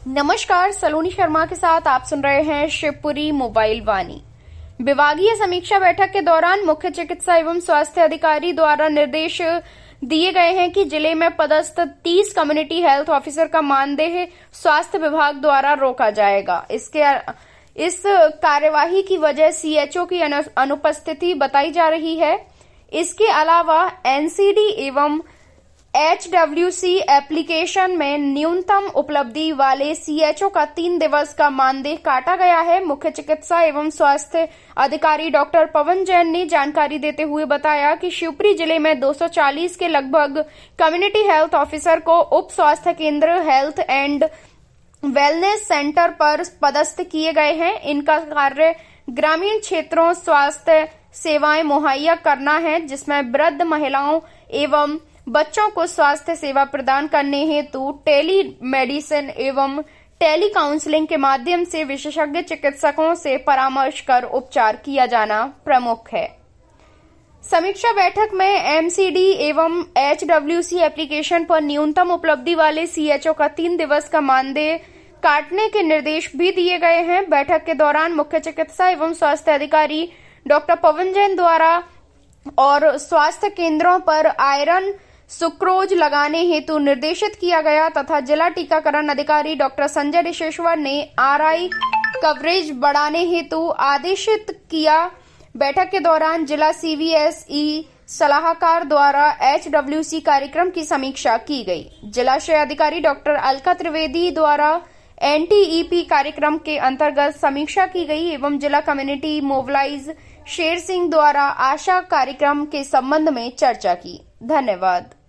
नमस्कार, सलोनी शर्मा के साथ आप सुन रहे हैं शिवपुरी मोबाइल वाणी। विभागीय समीक्षा बैठक के दौरान मुख्य चिकित्सा एवं स्वास्थ्य अधिकारी द्वारा निर्देश दिए गए हैं कि जिले में पदस्थ 30 कम्युनिटी हेल्थ ऑफिसर का मानदेय स्वास्थ्य विभाग द्वारा रोका जाएगा। इस कार्यवाही की वजह सीएचओ की अनुपस्थिति बताई जा रही है। इसके अलावा एनसीडी एवं एचडब्ल्यूसी एप्लीकेशन में न्यूनतम उपलब्धि वाले सीएचओ का 3 दिवस का मानदेय काटा गया है। मुख्य चिकित्सा एवं स्वास्थ्य अधिकारी डॉक्टर पवन जैन ने जानकारी देते हुए बताया कि शिवपुरी जिले में 240 के लगभग कम्युनिटी हेल्थ ऑफिसर को उप स्वास्थ्य केंद्र हेल्थ एंड वेलनेस सेंटर पर पदस्थ किए गए हैं। इनका कार्य ग्रामीण क्षेत्रों स्वास्थ्य सेवाएं मुहैया करना है, जिसमें वृद्ध महिलाओं एवं बच्चों को स्वास्थ्य सेवा प्रदान करने हेतु टेली मेडिसिन एवं टेली काउंसलिंग के माध्यम से विशेषज्ञ चिकित्सकों से परामर्श कर उपचार किया जाना प्रमुख है। समीक्षा बैठक में एमसीडी एवं एचडब्ल्यूसी एप्लीकेशन पर न्यूनतम उपलब्धि वाले सीएचओ का 3 दिवस का मानदेय काटने के निर्देश भी दिए गए हैं। बैठक के दौरान मुख्य चिकित्सा एवं स्वास्थ्य अधिकारी डॉक्टर पवन जैन द्वारा और स्वास्थ्य केंद्रों पर आयरन सुक्रोज लगाने हेतु निर्देशित किया गया तथा जिला टीकाकरण अधिकारी डॉक्टर संजय रिशेश्वर ने आरआई कवरेज बढ़ाने हेतु आदेशित किया। बैठक के दौरान जिला सीवीएसई सलाहकार द्वारा एचडब्ल्यूसी कार्यक्रम की समीक्षा की गई। जिलाशय अधिकारी डॉक्टर अलका त्रिवेदी द्वारा एनटीईपी कार्यक्रम के अंतर्गत समीक्षा की गई एवं जिला कम्युनिटी मोबिलाइज शेर सिंह द्वारा आशा कार्यक्रम के संबंध में चर्चा की। धन्यवाद।